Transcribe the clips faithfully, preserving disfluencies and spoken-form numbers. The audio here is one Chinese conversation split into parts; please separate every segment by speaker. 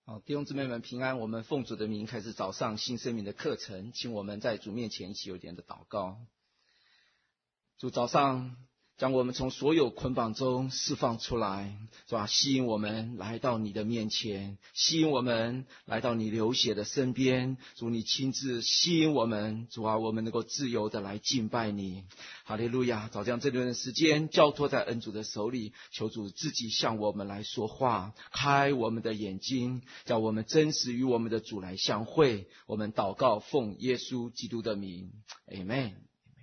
Speaker 1: 好，弟兄姊妹们平安，我们奉主的名开始早上新生命的课程，请我们在主面前一起有点的祷告。主早上将我们从所有捆绑中释放出来，是吧？吸引我们来到你的面前，吸引我们来到你流血的身边。主，你亲自吸引我们，主啊，我们能够自由的来敬拜你。哈利路亚！早将这段时间交托在恩主的手里，求主自己向我们来说话，开我们的眼睛，叫我们真实与我们的主来相会。我们祷告，奉耶稣基督的名 ，Amen。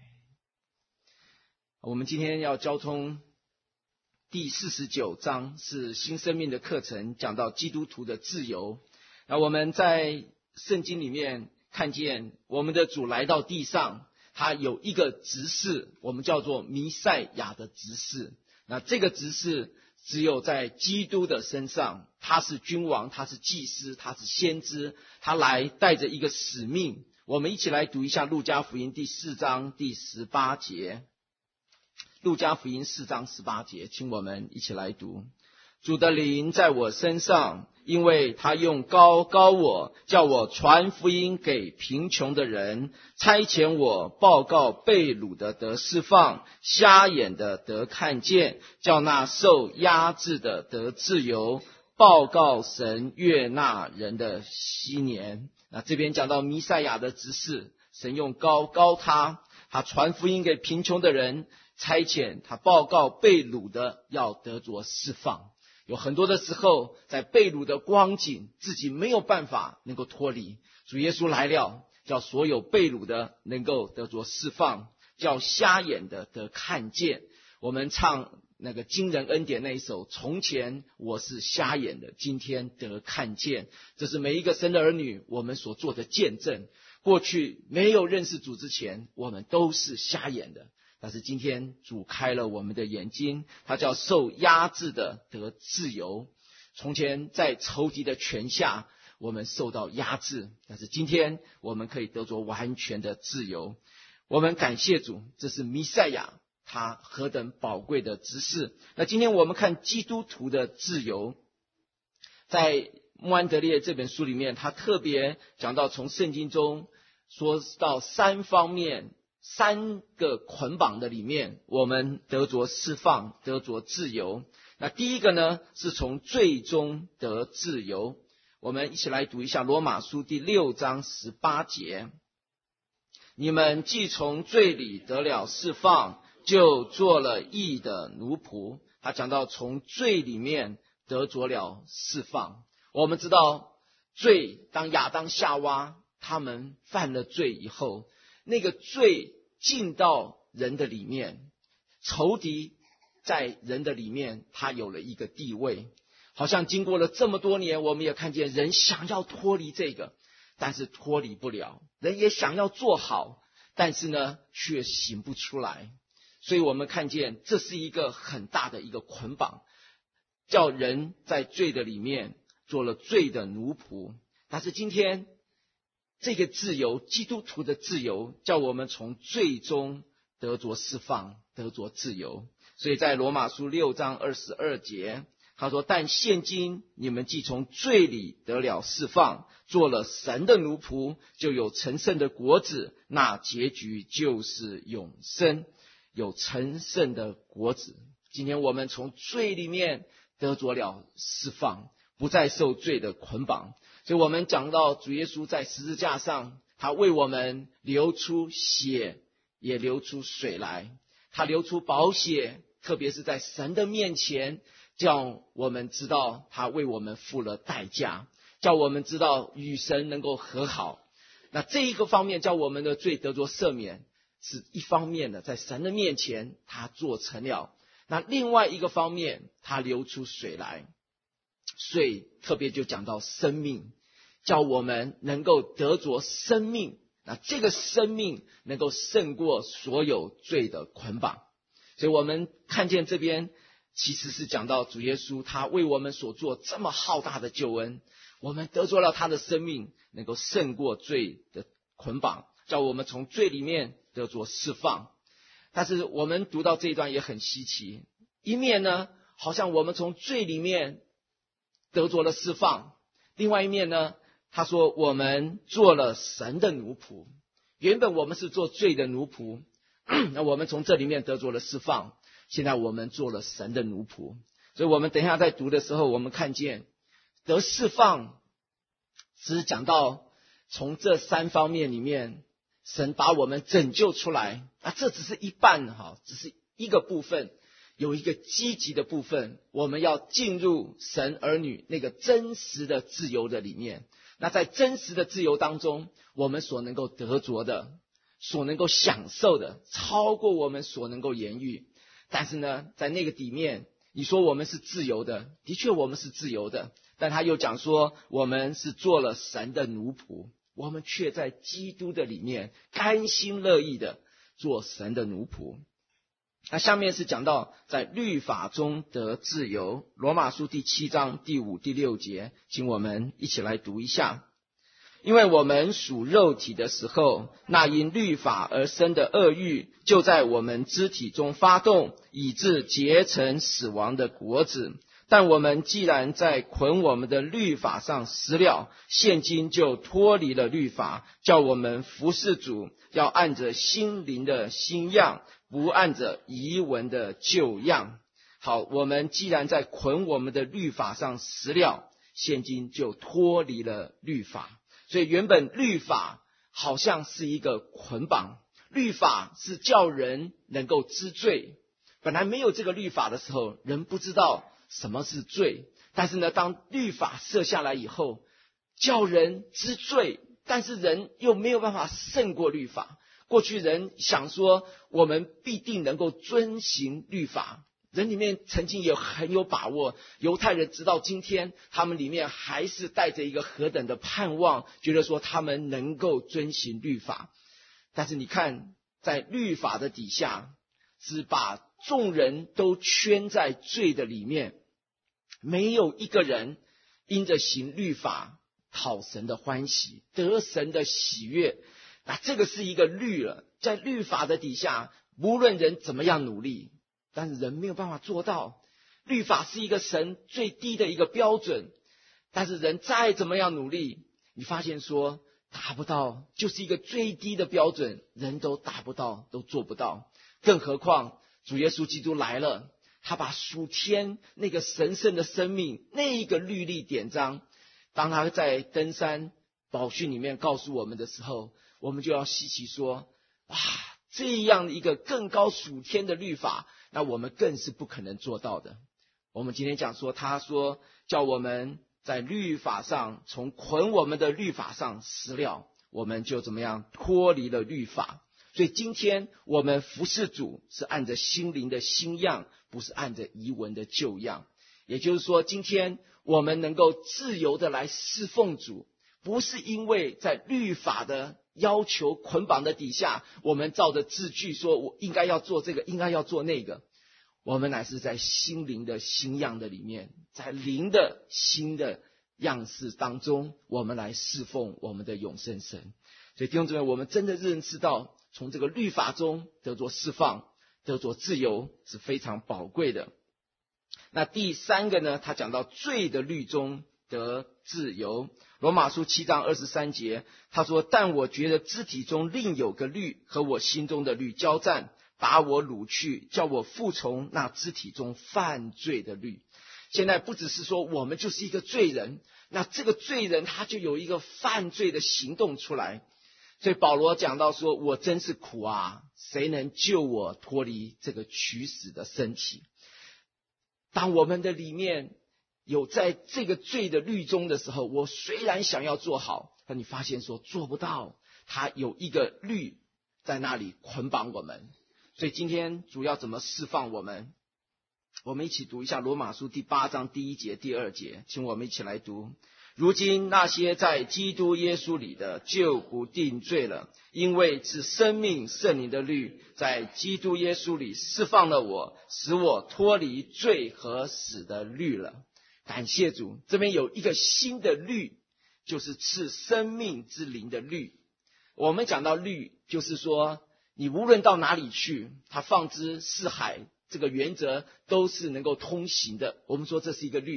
Speaker 1: 我们今天要交通第四十九章，是新生命的课程，讲到基督徒的自由。那我们在圣经里面看见我们的主来到地上，他有一个职事，我们叫做弥赛亚的职事。那这个职事只有在基督的身上，他是君王，他是祭司，他是先知，他来带着一个使命。我们一起来读一下路加福音第四章第十八节。路加福音四章十八节，请我们一起来读。主的灵在我身上，因为他用膏膏我，叫我传福音给贫穷的人，差遣我报告被掳的得释放，瞎眼的得看见，叫那受压制的得自由，报告神悦纳人的禧年。那这边讲到弥赛亚的职事，神用膏膏他，他传福音给贫穷的人，差遣他报告被掳的要得着释放。有很多的时候，在被掳的光景，自己没有办法能够脱离，主耶稣来了，叫所有被掳的能够得着释放，叫瞎眼的得看见。我们唱那个惊人恩典那一首，从前我是瞎眼的，今天得看见。这是每一个神的儿女我们所做的见证。过去没有认识主之前，我们都是瞎眼的，但是今天主开了我们的眼睛，他叫受压制的得自由。从前在仇敌的权下，我们受到压制，但是今天我们可以得着完全的自由。我们感谢主，这是弥赛亚，他何等宝贵的职事。那今天我们看基督徒的自由，在穆安德烈这本书里面，他特别讲到从圣经中说到三方面，三个捆绑的里面，我们得着释放，得着自由。那第一个呢，是从罪中得自由。我们一起来读一下罗马书第六章十八节。你们既从罪里得了释放，就做了义的奴仆。他讲到从罪里面得着了释放。我们知道罪，当亚当夏娃他们犯了罪以后，那个罪进到人的里面，仇敌在人的里面，他有了一个地位。好像经过了这么多年，我们也看见人想要脱离这个，但是脱离不了。人也想要做好，但是呢，却行不出来。所以我们看见这是一个很大的一个捆绑，叫人在罪的里面做了罪的奴仆。但是今天这个自由，基督徒的自由，叫我们从罪中得着释放，得着自由。所以在罗马书六章二十二节，他说，但现今你们既从罪里得了释放，做了神的奴仆，就有成圣的果子，那结局就是永生。有成圣的果子。今天我们从罪里面得着了释放，不再受罪的捆绑。所以我们讲到主耶稣在十字架上，他为我们流出血，也流出水来。他流出宝血，特别是在神的面前，叫我们知道他为我们付了代价，叫我们知道与神能够和好。那这一个方面，叫我们的罪得着赦免，是一方面的，在神的面前他做成了。那另外一个方面，他流出水来，水特别就讲到生命，叫我们能够得着生命。那这个生命能够胜过所有罪的捆绑。所以我们看见这边其实是讲到主耶稣他为我们所做这么浩大的救恩，我们得着了他的生命，能够胜过罪的捆绑，叫我们从罪里面得着释放。但是我们读到这一段也很稀奇，一面呢好像我们从罪里面得着了释放， 另外一面呢，他说我们做了神的奴仆。原本我们是做罪的奴仆，那我们从这里面得着了释放，现在我们做了神的奴仆。所以我们等一下在读的时候，我们看见得释放只讲到从这三方面里面，神把我们拯救出来，啊，这只是一半哈，只是一个部分。有一个积极的部分，我们要进入神儿女那个真实的自由的里面。那在真实的自由当中，我们所能够得着的，所能够享受的，超过我们所能够言喻。但是呢，在那个底面，你说我们是自由的，的确我们是自由的，但他又讲说我们是做了神的奴仆，我们却在基督的里面甘心乐意的做神的奴仆。那下面是讲到在律法中得自由，罗马书第七章第五、第六节，请我们一起来读一下。因为我们属肉体的时候，那因律法而生的恶欲，就在我们肢体中发动，以致结成死亡的果子。但我们既然在捆我们的律法上死了，现今就脱离了律法，叫我们服事主，要按着心灵的新样，不按着遗文的旧样。好，我们既然在捆我们的律法上死了，现今就脱离了律法。所以原本律法好像是一个捆绑，律法是叫人能够知罪。本来没有这个律法的时候，人不知道什么是罪，但是呢，当律法设下来以后，叫人知罪，但是人又没有办法胜过律法。过去人想说我们必定能够遵行律法，人里面曾经也很有把握，犹太人直到今天他们里面还是带着一个何等的盼望，觉得说他们能够遵行律法。但是你看在律法的底下，只把众人都圈在罪的里面，没有一个人因着行律法讨神的欢喜，得神的喜悦。那这个是一个律了，在律法的底下，无论人怎么样努力，但是人没有办法做到。律法是一个神最低的一个标准，但是人再怎么样努力，你发现说达不到，就是一个最低的标准，人都达不到，都做不到。更何况主耶稣基督来了，他把属天那个神圣的生命那一个律例典章，当他在登山宝训里面告诉我们的时候，我们就要稀奇说，哇，这样一个更高属天的律法，那我们更是不可能做到的。我们今天讲说，他说叫我们在律法上，从捆我们的律法上死了，我们就怎么样脱离了律法。所以今天我们服事主是按着心灵的新样，不是按着遗文的旧样。也就是说，今天我们能够自由的来侍奉主，不是因为在律法的要求捆绑的底下，我们照着字句说我应该要做这个，应该要做那个。我们乃是在心灵的新样的里面，在灵的新的样式当中，我们来侍奉我们的永生神。所以弟兄姊妹，我们真的认识到从这个律法中得着释放，得着自由是非常宝贵的。那第三个呢，他讲到罪的律中得自由。罗马书七章二十三节，他说，但我觉得肢体中另有个律和我心中的律交战，把我掳去，叫我服从那肢体中犯罪的律。现在不只是说我们就是一个罪人，那这个罪人他就有一个犯罪的行动出来。所以保罗讲到说，我真是苦啊，谁能救我脱离这个取死的身体。当我们的里面有在这个罪的律中的时候，我虽然想要做好，但你发现说做不到，他有一个律在那里捆绑我们。所以今天主要怎么释放我们？我们一起读一下罗马书第八章第一节第二节，请我们一起来读。如今那些在基督耶稣里的就不定罪了，因为是生命圣灵的律在基督耶稣里释放了我，使我脱离罪和死的律了。感谢主，这边有一个新的律，就是赐生命之灵的律。我们讲到律，就是说你无论到哪里去，他放之四海，这个原则都是能够通行的。我们说这是一个律。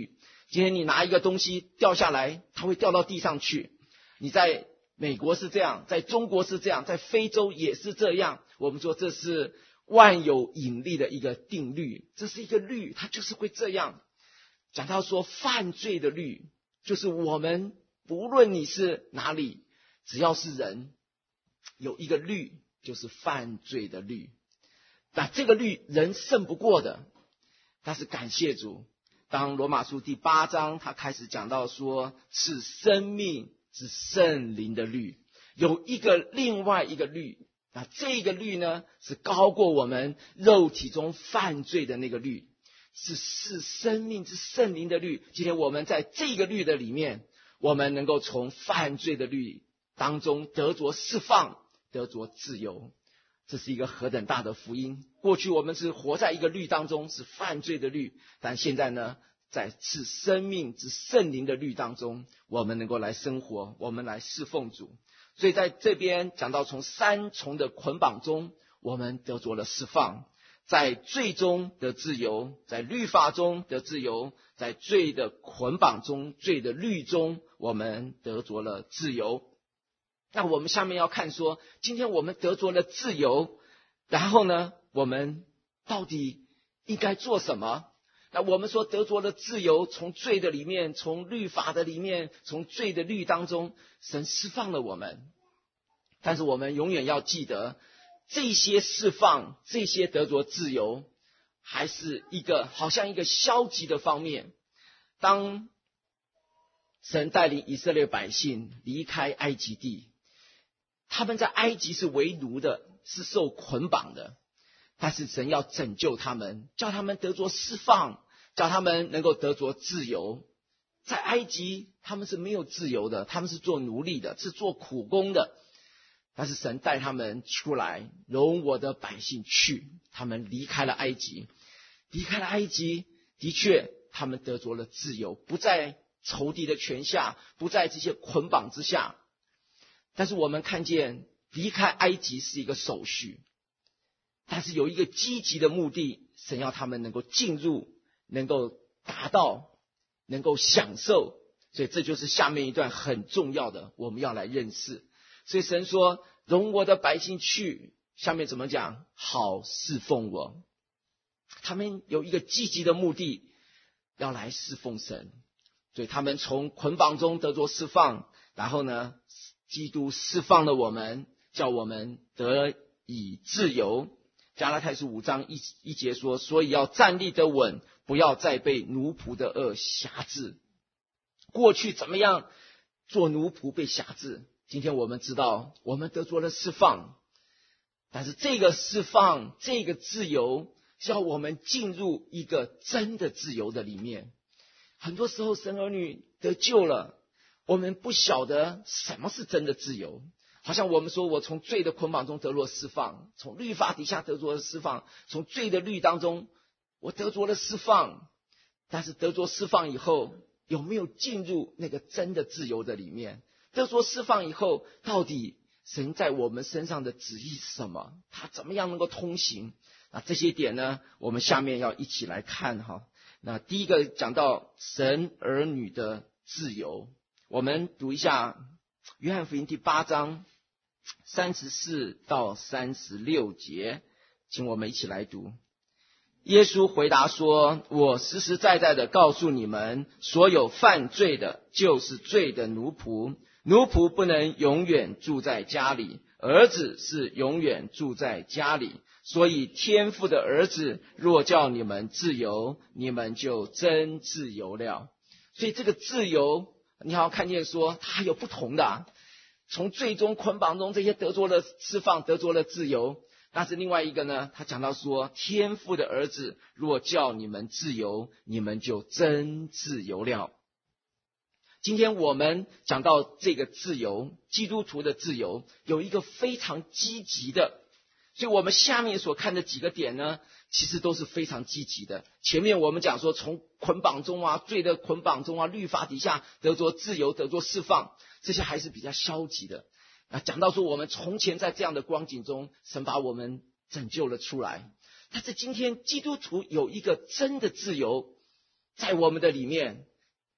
Speaker 1: 今天你拿一个东西掉下来，它会掉到地上去。你在美国是这样，在中国是这样，在非洲也是这样。我们说这是万有引力的一个定律，这是一个律，它就是会这样。讲到说犯罪的律，就是我们不论你是哪里，只要是人，有一个律，就是犯罪的律。那这个律人胜不过的，但是感谢主，当罗马书第八章他开始讲到说是生命之圣灵的律，有一个另外一个律，那这个律呢是高过我们肉体中犯罪的那个律，是是生命之圣灵的律。今天我们在这个律的里面，我们能够从犯罪的律当中得着释放，得着自由。这是一个何等大的福音！过去我们是活在一个律当中，是犯罪的律，但现在呢，在是生命之圣灵的律当中，我们能够来生活，我们来侍奉主。所以在这边讲到从三重的捆绑中，我们得着了释放，在罪中得自由，在律法中得自由，在罪的捆绑中，罪的律中，我们得着了自由。那我们下面要看说，今天我们得着了自由，然后呢，我们到底应该做什么？那我们说得着了自由，从罪的里面，从律法的里面，从罪的律当中，神释放了我们。但是我们永远要记得，这些释放，这些得着自由，还是一个好像一个消极的方面。当神带领以色列百姓离开埃及地，他们在埃及是为奴的，是受捆绑的，但是神要拯救他们，叫他们得着释放，叫他们能够得着自由。在埃及他们是没有自由的，他们是做奴隶的，是做苦工的，但是神带他们出来，容我的百姓去，他们离开了埃及。离开了埃及，的确他们得着了自由，不在仇敌的权下，不在这些捆绑之下。但是我们看见离开埃及是一个手续，但是有一个积极的目的，神要他们能够进入，能够达到，能够享受。所以这就是下面一段很重要的，我们要来认识。所以神说容我的百姓去，下面怎么讲？好侍奉我。他们有一个积极的目的，要来侍奉神。所以他们从捆绑中得着释放，然后呢，基督释放了我们，叫我们得以自由。加拉太书五章一一节说，所以要站立得稳，不要再被奴仆的恶辖制。过去怎么样做奴仆被辖制，今天我们知道我们得着了释放，但是这个释放，这个自由是要我们进入一个真的自由的里面。很多时候神儿女得救了，我们不晓得什么是真的自由。好像我们说我从罪的捆绑中得着释放，从律法底下得着了释放，从罪的律当中我得着了释放，但是得着释放以后，有没有进入那个真的自由的里面？得着释放以后，到底神在我们身上的旨意是什么？他怎么样能够通行？那这些点呢，我们下面要一起来看哈。那第一个讲到神儿女的自由，我们读一下约翰福音第八章三十四到三十六节，请我们一起来读。耶稣回答说，我实实在在的告诉你们，所有犯罪的就是罪的奴仆，奴仆不能永远住在家里，儿子是永远住在家里。所以天父的儿子若叫你们自由，你们就真自由了。所以这个自由，你好像看见说它还有不同的、啊、从最终捆绑中这些得着了释放，得着了自由。但是另外一个呢，他讲到说天父的儿子若叫你们自由，你们就真自由了。今天我们讲到这个自由，基督徒的自由有一个非常积极的，所以我们下面所看的几个点呢，其实都是非常积极的。前面我们讲说从捆绑中啊，罪的捆绑中啊，律法底下得着自由，得着释放，这些还是比较消极的。啊，讲到说我们从前在这样的光景中，神把我们拯救了出来。但是今天基督徒有一个真的自由在我们的里面，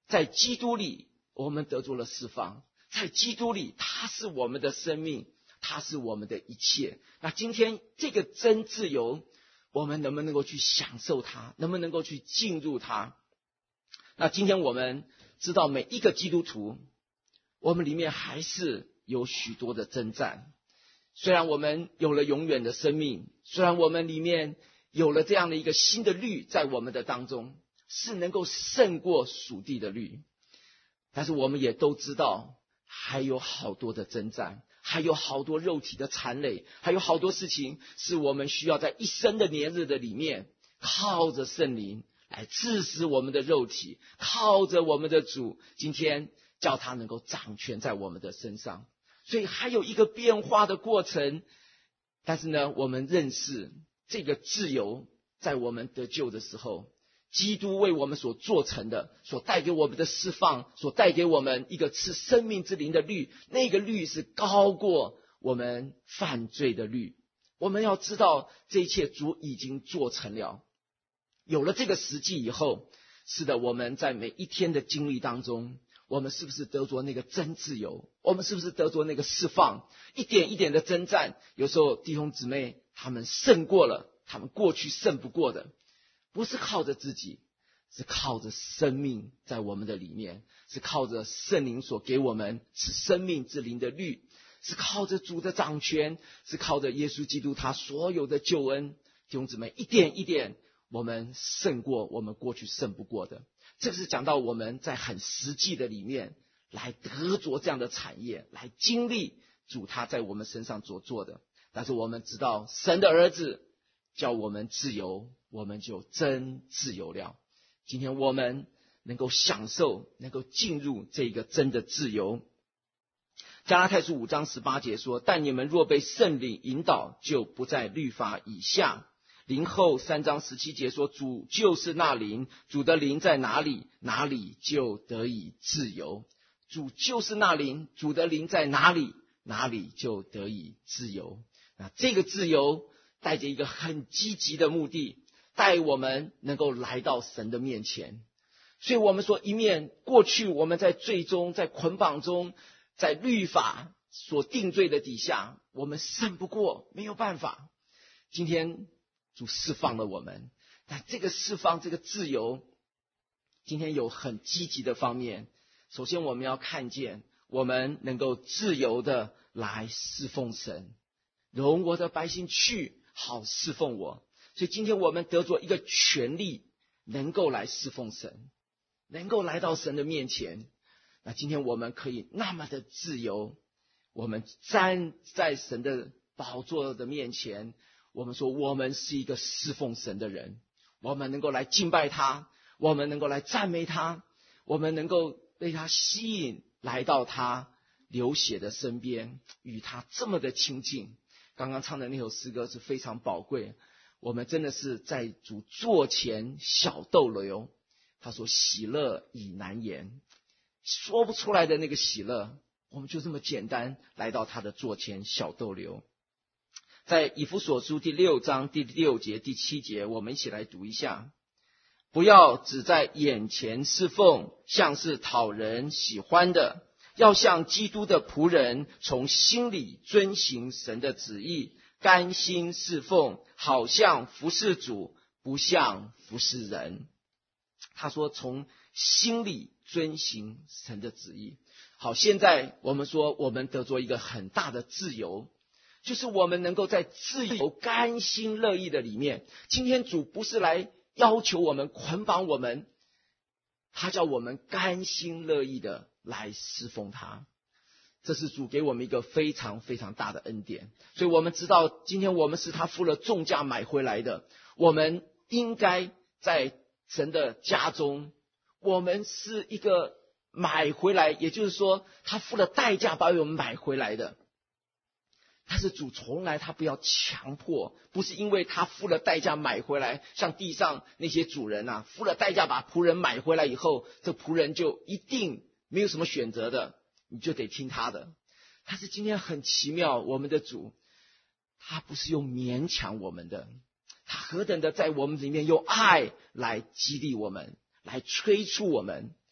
Speaker 1: 在基督里我们得着了释放，在基督里他是我们的生命，他是我们的一切。那今天这个真自由，我们能不能够去享受它，能不能够去进入它？那今天我们知道每一个基督徒，我们里面还是有许多的征战。虽然我们有了永远的生命，虽然我们里面有了这样的一个新的律在我们的当中，是能够胜过属地的律，但是我们也都知道还有好多的征战，还有好多肉体的残累，还有好多事情是我们需要在一生的年日的里面，靠着圣灵来治死我们的肉体，靠着我们的主，今天叫他能够掌权在我们的身上。所以还有一个变化的过程，但是呢，我们认识这个自由，在我们得救的时候，基督为我们所做成的，所带给我们的释放，所带给我们一个赐生命之灵的律，那个律是高过我们犯罪的律。我们要知道这一切主已经做成了。有了这个实际以后，是的，我们在每一天的经历当中，我们是不是得着那个真自由？我们是不是得着那个释放？一点一点的征战，有时候弟兄姊妹他们胜过了他们过去胜不过的，不是靠着自己，是靠着生命在我们的里面，是靠着圣灵所给我们是生命之灵的律，是靠着主的掌权，是靠着耶稣基督他所有的救恩。弟兄姊妹，一点一点我们胜过我们过去胜不过的。这个是讲到我们在很实际的里面来得着这样的产业，来经历主他在我们身上所做的。但是我们知道神的儿子叫我们自由，我们就真自由了。今天我们能够享受，能够进入这个真的自由。加拉太书五章十八节说，但你们若被圣灵引导，就不在律法以下。林后三章十七节说，主就是那灵，主的灵在哪里，哪里就得以自由。主就是那灵，主的灵在哪里，哪里就得以自由。那这个自由带着一个很积极的目的，带我们能够来到神的面前。所以我们说，一面过去我们在罪中，在捆绑中，在律法所定罪的底下，我们胜不过，没有办法。今天主释放了我们，但这个释放，这个自由，今天有很积极的方面。首先我们要看见，我们能够自由的来侍奉神，容我的百姓去，好侍奉我。所以今天我们得着一个权利，能够来侍奉神，能够来到神的面前。那今天我们可以那么的自由，我们站在神的宝座的面前，我们说我们是一个侍奉神的人，我们能够来敬拜他，我们能够来赞美他，我们能够被他吸引来到他流血的身边，与他这么的亲近。刚刚唱的那首诗歌是非常宝贵，我们真的是在主座前小逗留。他说喜乐已难言，说不出来的那个喜乐，我们就这么简单来到他的座前小逗留。在以弗所书第六章第六节第七节，我们一起来读一下。不要只在眼前侍奉，像是讨人喜欢的，要像基督的仆人，从心里遵行神的旨意，甘心侍奉，好像服侍主，不像服侍人。他说从心里遵行神的旨意。好，现在我们说我们得着一个很大的自由，就是我们能够在自由甘心乐意的里面。今天主不是来要求我们捆绑我们，他叫我们甘心乐意的来侍奉他。这是主给我们一个非常非常大的恩典。所以我们知道今天我们是他付了重价买回来的，我们应该在神的家中，我们是一个买回来，也就是说他付了代价把我们买回来的。但是主从来他不要强迫，不是因为他付了代价买回来，像地上那些主人啊，付了代价把仆人买回来以后，这仆人就一定没有什么选择的，你就得听他的。但是今天很奇妙，我们的主他不是用勉强我们的，他何等的在我们里面用爱来激励我们，来催促我们。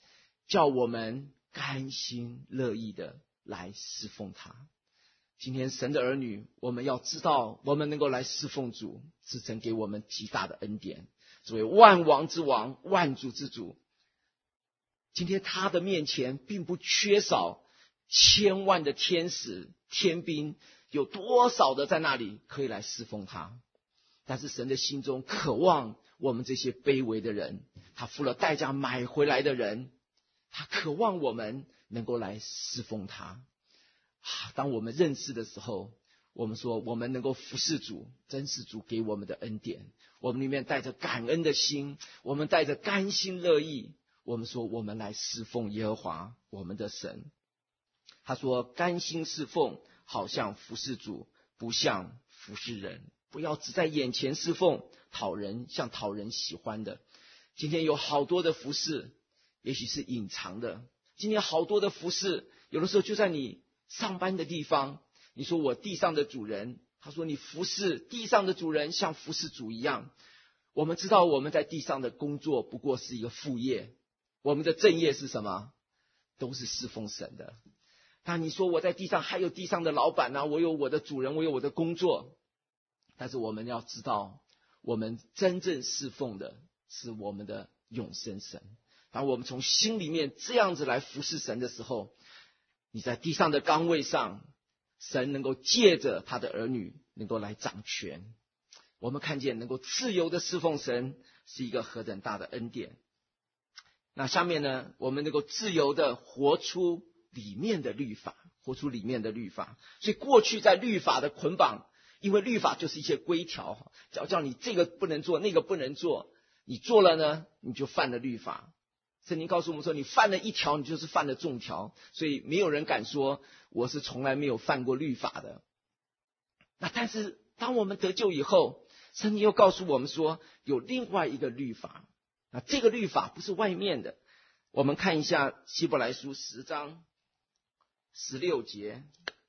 Speaker 1: 叫我们甘心乐意的来侍奉他。今天神的儿女，我们要知道，我们能够来侍奉主，是神给我们极大的恩典。作为万王之王，万主之主，今天他的面前并不缺少千万的天使天兵，有多少的在那里可以来侍奉他。但是神的心中渴望我们这些卑微的人，他付了代价买回来的人，他渴望我们能够来侍奉他。当我们认识的时候，我们说我们能够服侍主，真是主给我们的恩典。我们里面带着感恩的心，我们带着甘心乐意，我们说我们来侍奉耶和华我们的神。他说甘心侍奉好像服侍主，不像服侍人。不要只在眼前侍奉，讨人像讨人喜欢的。今天有好多的服侍，也许是隐藏的。今天好多的服侍，有的时候就在你上班的地方。你说我地上的主人，他说你服侍地上的主人像服侍主一样。我们知道我们在地上的工作不过是一个副业，我们的正业是什么？都是侍奉神的。那你说我在地上还有地上的老板啊，我有我的主人，我有我的工作。但是我们要知道，我们真正侍奉的是我们的永生神。当我们从心里面这样子来服侍神的时候，你在地上的岗位上，神能够借着他的儿女能够来掌权。我们看见能够自由的侍奉神是一个何等大的恩典。那下面呢，我们能够自由的活出里面的律法，活出里面的律法。所以过去在律法的捆绑，因为律法就是一些规条，只要叫你这个不能做，那个不能做，你做了呢，你就犯了律法。圣经告诉我们说，你犯了一条，你就是犯了众条，所以没有人敢说我是从来没有犯过律法的。那但是当我们得救以后，圣经又告诉我们说，有另外一个律法。那这个律法不是外面的。我们看一下希伯来书十章十六节，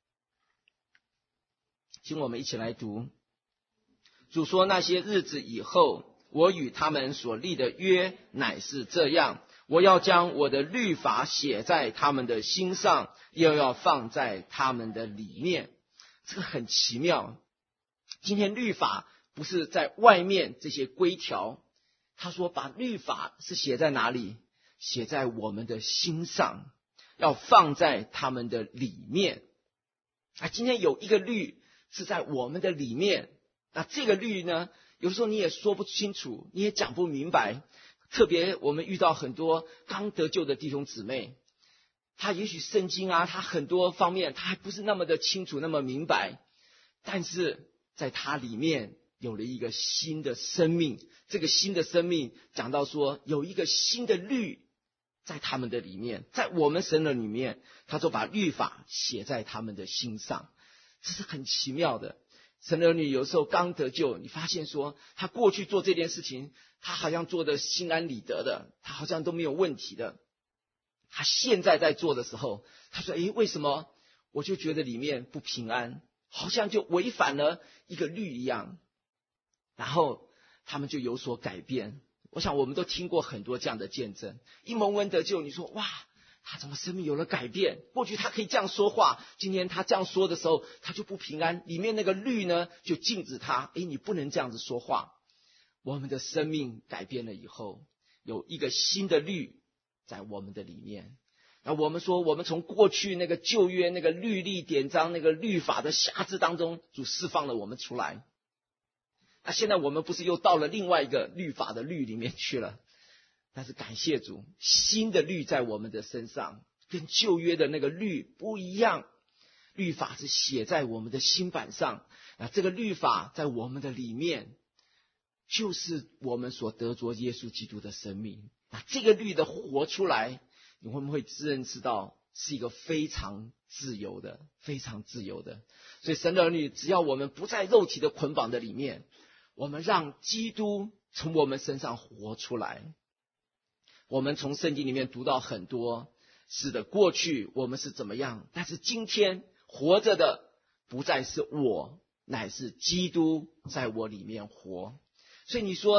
Speaker 1: 请我们一起来读。主说，那些日子以后，我与他们所立的约乃是这样，我要将我的律法写在他们的心上，又要放在他们的里面。这个很奇妙。今天律法不是在外面这些规条，他说把律法是写在哪里？写在我们的心上，要放在他们的里面。啊，今天有一个律是在我们的里面，那这个律呢，有时候你也说不清楚，你也讲不明白。特别我们遇到很多刚得救的弟兄姊妹，他也许圣经啊，他很多方面他还不是那么的清楚，那么明白，但是在他里面有了一个新的生命。这个新的生命讲到说，有一个新的律在他们的里面，在我们神的里面，他说把律法写在他们的心上。这是很奇妙的。神的儿女有时候刚得救，你发现说他过去做这件事情，他好像做的心安理得的，他好像都没有问题的。他现在在做的时候，他说诶，为什么我就觉得里面不平安，好像就违反了一个律一样。然后他们就有所改变。我想我们都听过很多这样的见证，一蒙恩得救，你说哇，他怎么生命有了改变？过去他可以这样说话，今天他这样说的时候，他就不平安。里面那个律呢，就禁止他，诶，你不能这样子说话。我们的生命改变了以后，有一个新的律在我们的里面。那我们说，我们从过去那个旧约那个律例典章那个律法的辖制当中，主释放了我们出来。那现在我们不是又到了另外一个律法的律里面去了？但是感谢主，新的律在我们的身上，跟旧约的那个律不一样。律法是写在我们的心板上，啊，这个律法在我们的里面，就是我们所得着耶稣基督的生命。那这个律的活出来，你会不会认识到是一个非常自由的，非常自由的？所以神的儿女，只要我们不在肉体的捆绑的里面，我们让基督从我们身上活出来。我们从圣经里面读到很多，是的，过去我们是怎么样，但是今天活着的不再是我，乃是基督在我里面活。所以你说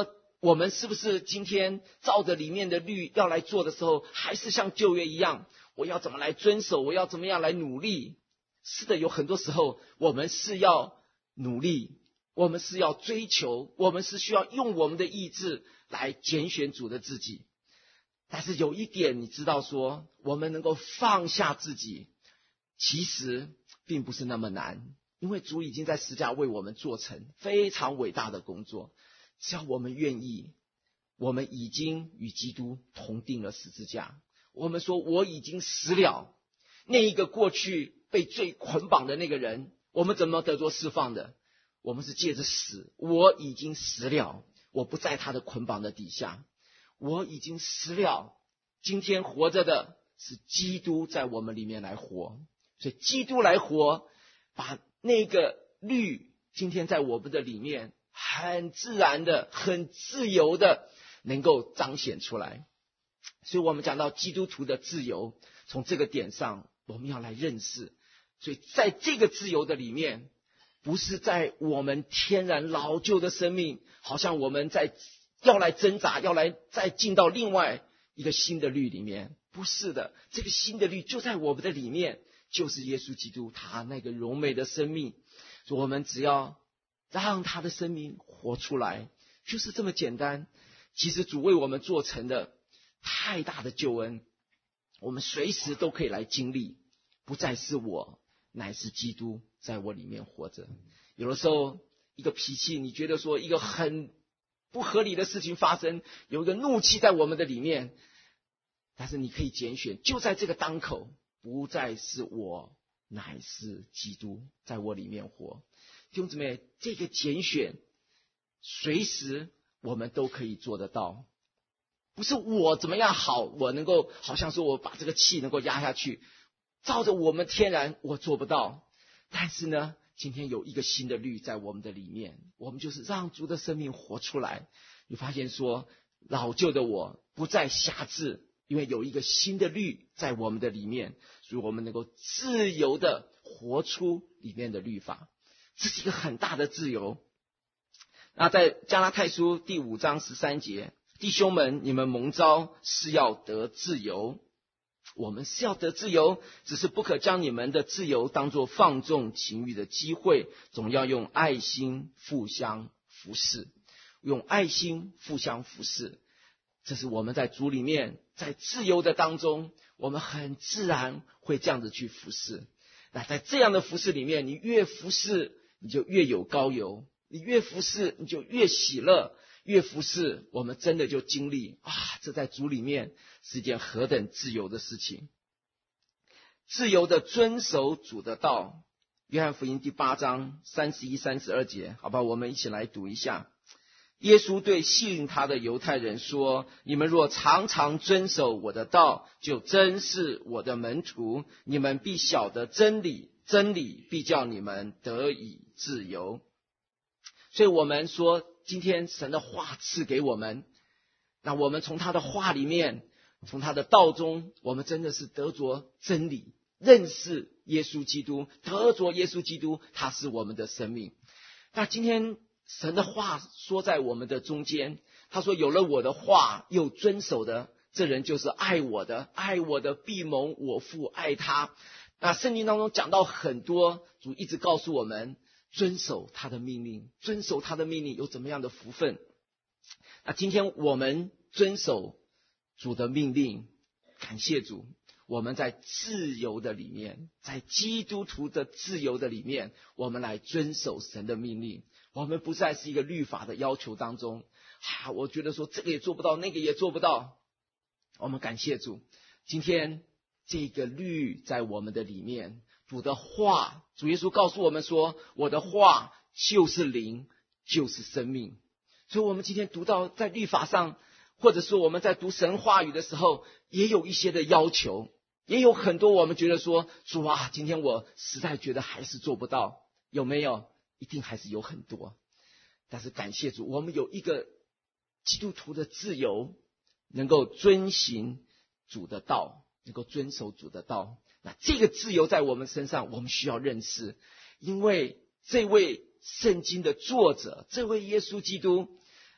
Speaker 1: 我们是不是今天照着里面的律要来做的时候，还是像旧约一样，我要怎么来遵守，我要怎么样来努力？是的，有很多时候我们是要努力，我们是要追求，我们是需要用我们的意志来拣选主的自己。但是有一点你知道说，我们能够放下自己，其实并不是那么难，因为主已经在十字架为我们做成非常伟大的工作。只要我们愿意，我们已经与基督同定了十字架。我们说我已经死了，那一个过去被罪捆绑的那个人，我们怎么得着释放的？我们是借着死，我已经死了，我不在他的捆绑的底下，我已经死了。今天活着的是基督在我们里面来活，所以基督来活，把那个律今天在我们的里面很自然的、很自由的能够彰显出来。所以我们讲到基督徒的自由，从这个点上我们要来认识。所以在这个自由的里面，不是在我们天然老旧的生命，好像我们在要来挣扎，要来再进到另外一个新的律里面。不是的，这个新的律就在我们的里面，就是耶稣基督他那个荣美的生命。所以我们只要让他的生命活出来，就是这么简单。其实主为我们做成的太大的救恩，我们随时都可以来经历。不再是我，乃是基督在我里面活着。有的时候一个脾气，你觉得说一个很不合理的事情发生，有一个怒气在我们的里面，但是你可以拣选，就在这个当口，不再是我，乃是基督在我里面活。弟兄姊妹，这个拣选随时我们都可以做得到。不是我怎么样好，我能够好像说我把这个气能够压下去，照着我们天然我做不到。但是呢，今天有一个新的律在我们的里面，我们就是让主的生命活出来。你发现说老旧的我不再辖制，因为有一个新的律在我们的里面，所以我们能够自由的活出里面的律法。这是一个很大的自由。那在加拉太书第五章十三节，弟兄们，你们蒙召是要得自由。我们是要得自由，只是不可将你们的自由当作放纵情欲的机会，总要用爱心互相服侍。用爱心互相服侍，这是我们在主里面，在自由的当中，我们很自然会这样子去服侍。那在这样的服侍里面，你越服侍你就越有膏油，你越服侍你就越喜乐，越服侍我们真的就经历啊，这在主里面是一件何等自由的事情。自由的遵守主的道。约翰福音第八章三十一、三十二节，好吧，我们一起来读一下。耶稣对信他的犹太人说，你们若常常遵守我的道，就真是我的门徒，你们必晓得真理，真理必叫你们得以自由。所以我们说今天神的话赐给我们，那我们从他的话里面，从他的道中，我们真的是得着真理，认识耶稣基督，得着耶稣基督，他是我们的生命。那今天神的话说在我们的中间，他说有了我的话又遵守的，这人就是爱我的，爱我的必蒙我父爱他。那圣经当中讲到很多，主一直告诉我们遵守他的命令，遵守他的命令有怎么样的福分。那今天我们遵守主的命令，感谢主，我们在自由的里面，在基督徒的自由的里面，我们来遵守神的命令。我们不再是一个律法的要求当中，啊，我觉得说这个也做不到，那个也做不到。我们感谢主，今天这个律在我们的里面，主的话，主耶稣告诉我们说，我的话就是灵，就是生命。所以我们今天读到在律法上，或者说我们在读神话语的时候，也有一些的要求，也有很多我们觉得说，主啊，今天我实在觉得还是做不到，有没有？一定还是有很多。但是感谢主，我们有一个基督徒的自由，能够遵行主的道，能够遵守主的道。那这个自由在我们身上，我们需要认识，因为这位圣经的作者，这位耶稣基督，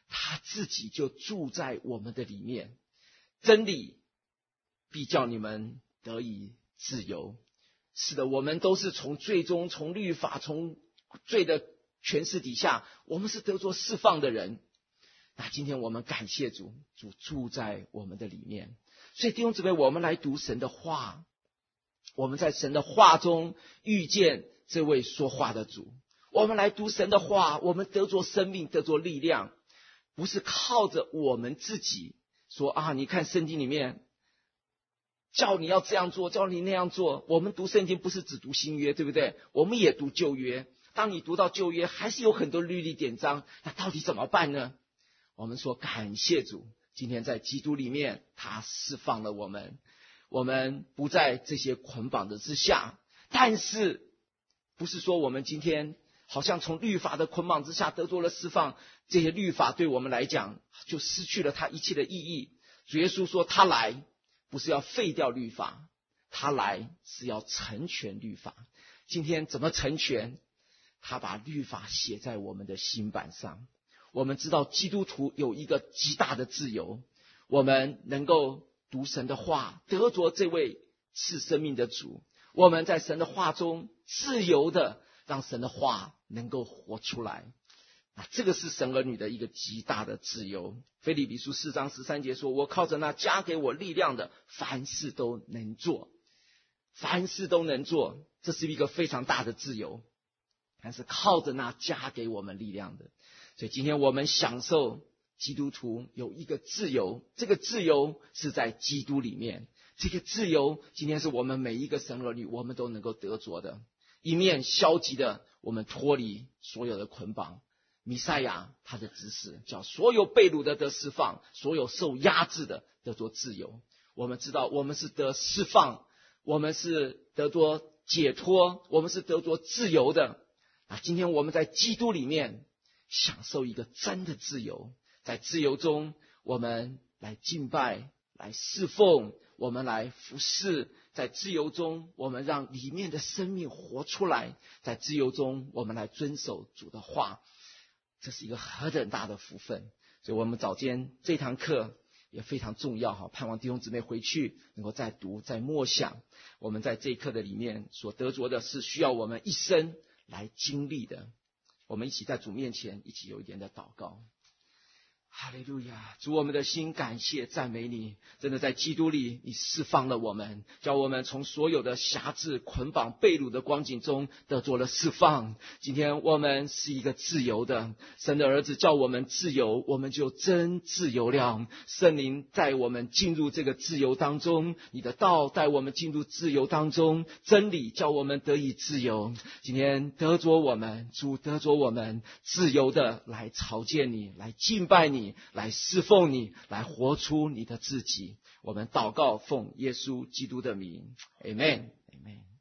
Speaker 1: 他自己就住在我们的里面。真理必叫你们得以自由。是的，我们都是从罪中，从律法，从罪的权势底下，我们是得着释放的人。那今天我们感谢主，主住在我们的里面。所以弟兄姊妹，我们来读神的话，我们在神的话中遇见这位说话的主。我们来读神的话，我们得着生命，得着力量，不是靠着我们自己说啊，你看圣经里面叫你要这样做，叫你那样做。我们读圣经不是只读新约，对不对？我们也读旧约。当你读到旧约，还是有很多律例典章，那到底怎么办呢？我们说感谢主，今天在基督里面，他释放了我们，我们不在这些捆绑的之下。但是不是说我们今天好像从律法的捆绑之下得着了释放，这些律法对我们来讲就失去了它一切的意义。主耶稣说他来不是要废掉律法，他来是要成全律法。今天怎么成全？他把律法写在我们的心板上。我们知道基督徒有一个极大的自由，我们能够读神的话，得着这位赐生命的主。我们在神的话中自由的让神的话能够活出来。啊，这个是神儿女的一个极大的自由。腓立比书四章十三节说，我靠着那加给我力量的，凡事都能做。凡事都能做，这是一个非常大的自由，但是靠着那加给我们力量的。所以今天我们享受基督徒有一个自由，这个自由是在基督里面。这个自由今天是我们每一个神儿女我们都能够得着的。一面消极的，我们脱离所有的捆绑。弥赛亚他的指示叫所有被掳的得释放，所有受压制的得着自由。我们知道我们是得释放，我们是得着解脱，我们是得着自由的。啊，今天我们在基督里面享受一个真的自由，在自由中我们来敬拜，来侍奉，我们来服侍。在自由中我们让里面的生命活出来，在自由中我们来遵守主的话。这是一个何等大的福分。所以我们早间这堂课也非常重要哈，盼望弟兄姊妹回去能够再读再默想。我们在这一课的里面所得着的是需要我们一生来经历的。我们一起在主面前一起有一点的祷告。哈利路亚，主，我们的心感谢赞美你，真的在基督里你释放了我们，叫我们从所有的辖制捆绑被掳的光景中得着了释放。今天我们是一个自由的，神的儿子叫我们自由，我们就真自由了。圣灵带我们进入这个自由当中，你的道带我们进入自由当中，真理叫我们得以自由。今天得着我们，主得着我们，自由的来朝见你，来敬拜你，来侍奉你，来活出你的自己。我们祷告奉耶稣基督的名 Amen Amen。